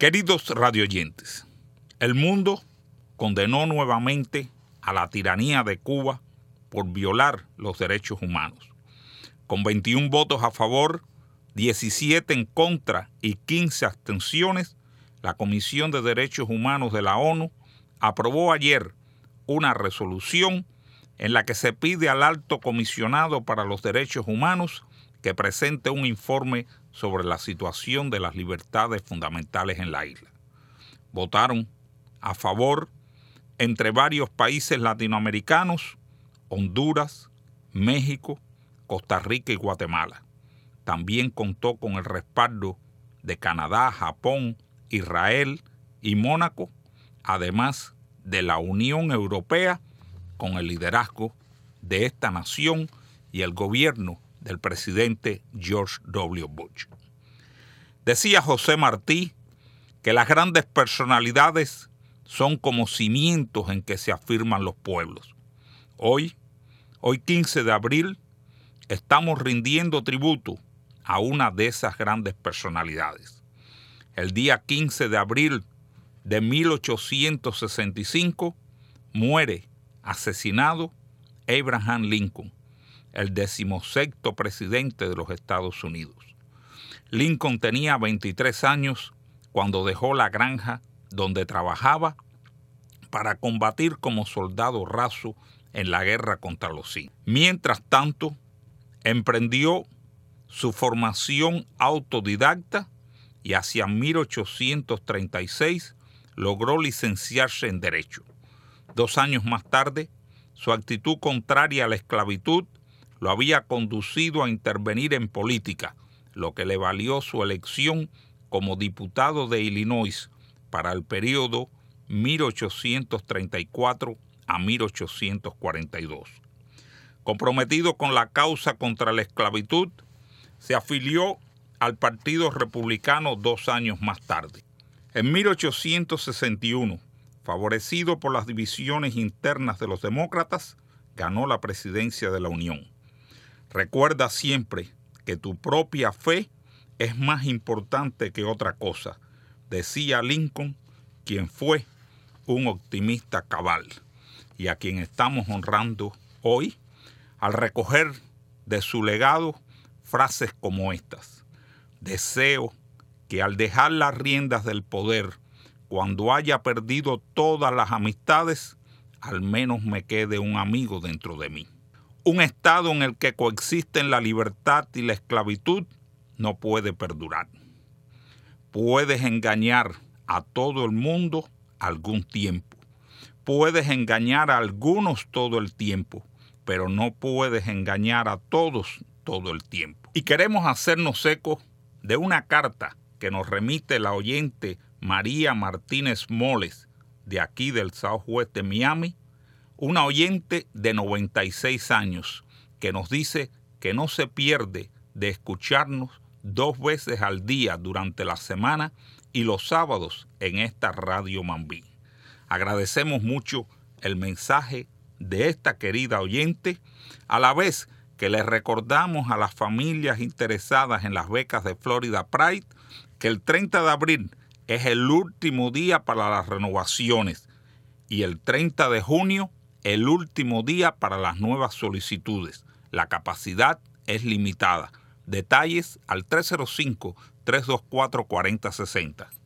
Queridos radioyentes, el mundo condenó nuevamente a la tiranía de Cuba por violar los derechos humanos. Con 21 votos a favor, 17 en contra y 15 abstenciones, la Comisión de Derechos Humanos de la ONU aprobó ayer una resolución en la que se pide al Alto Comisionado para los Derechos Humanos que presente un informe sobre la situación de las libertades fundamentales en la isla. Votaron a favor entre varios países latinoamericanos, Honduras, México, Costa Rica y Guatemala. También contó con el respaldo de Canadá, Japón, Israel y Mónaco, además de la Unión Europea, con el liderazgo de esta nación y el gobierno del presidente George W. Bush. Decía José Martí que las grandes personalidades son como cimientos en que se afirman los pueblos. Hoy 15 de abril, estamos rindiendo tributo a una de esas grandes personalidades. El día 15 de abril de 1865 muere asesinado Abraham Lincoln, el 16º presidente de los Estados Unidos. Lincoln tenía 23 años cuando dejó la granja donde trabajaba para combatir como soldado raso en la guerra contra los indios. Mientras tanto, emprendió su formación autodidacta y hacia 1836 logró licenciarse en Derecho. 2 años más tarde, su actitud contraria a la esclavitud lo había conducido a intervenir en política, lo que le valió su elección como diputado de Illinois para el periodo 1834 a 1842. Comprometido con la causa contra la esclavitud, se afilió al Partido Republicano 2 años más tarde. En 1861, favorecido por las divisiones internas de los demócratas, ganó la presidencia de la Unión. Recuerda siempre que tu propia fe es más importante que otra cosa, decía Lincoln, quien fue un optimista cabal y a quien estamos honrando hoy al recoger de su legado frases como estas. Deseo que al dejar las riendas del poder, cuando haya perdido todas las amistades, al menos me quede un amigo dentro de mí. Un estado en el que coexisten la libertad y la esclavitud no puede perdurar. Puedes engañar a todo el mundo algún tiempo. Puedes engañar a algunos todo el tiempo, pero no puedes engañar a todos todo el tiempo. Y queremos hacernos eco de una carta que nos remite la oyente María Martínez Moles, de aquí del Southwest de Miami, una oyente de 96 años, que nos dice que no se pierde de escucharnos 2 veces al día durante la semana y los sábados en esta Radio Mambí. Agradecemos mucho el mensaje de esta querida oyente, a la vez que le recordamos a las familias interesadas en las becas de Florida Pride que el 30 de abril es el último día para las renovaciones y el 30 de junio el último día para las nuevas solicitudes. La capacidad es limitada. Detalles al 305-324-4060.